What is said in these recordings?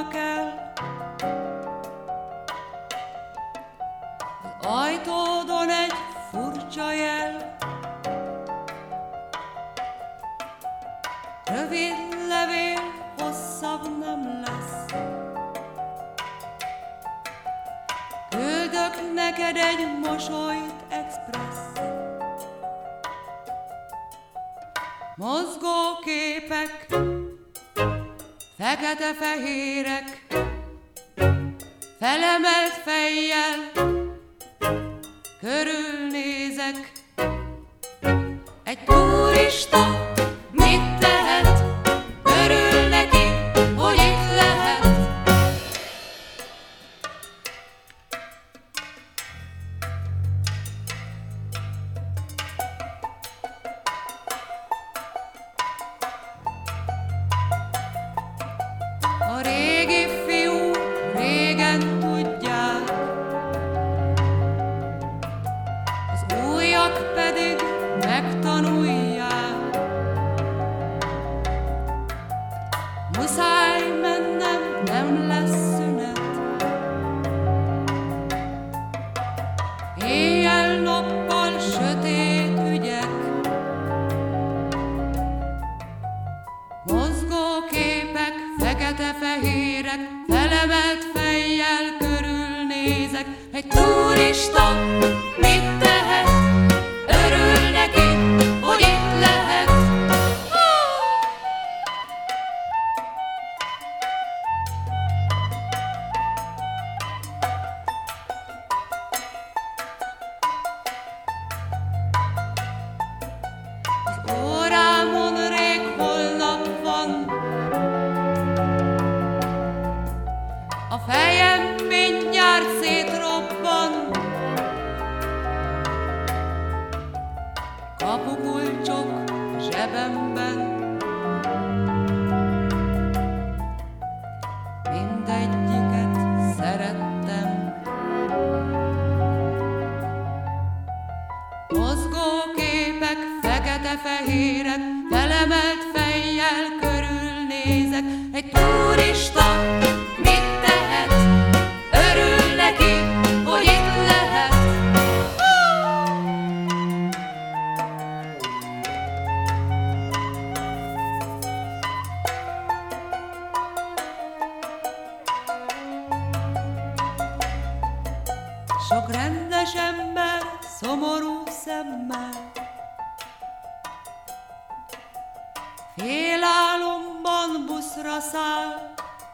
indulnak el. Az ajtódon egy furcsa jel, rövid levél, hosszabb nem lesz. Küldök neked egy mosolyt express. Mozgóképek, fekete-fehérek, felemelt fejjel, körülnézek. Egy turista mit tehet? Örül neki, hogy itt lehet. A régi fiúk régen tudják, az újak pedig megtanulják. Muszáj mennem, nem lesz szünet. Éjjel-nappal sötét ügyek, mozgóképek, fekete-fehérek, felemelt fejjel körülnézek. Egy turista mit tehet? Örül neki, hogy itt lehet. Az órámon rég holnap van, a fejem mindjárt szétrobban. Kapukulcsok zsebemben, mindegyiket szerettem. Mozgóképek, fekete-fehérek, felemelt fejjel körülnézek. Egy turista mit tehet? Örül neki, hogy itt lehet. Sok rendes ember szomorú szemmel, félálomban buszra száll.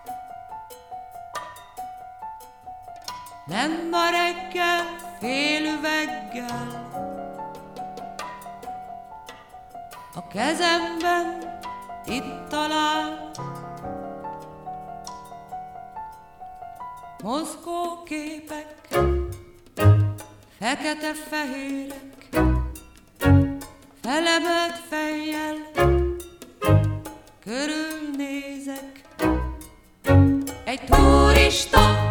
Lenn a reggel fél üveggel, a kezemben itt talál. Mozgóképek, fekete-fehérek, felemelt fejjel, körülnézek. Egy turista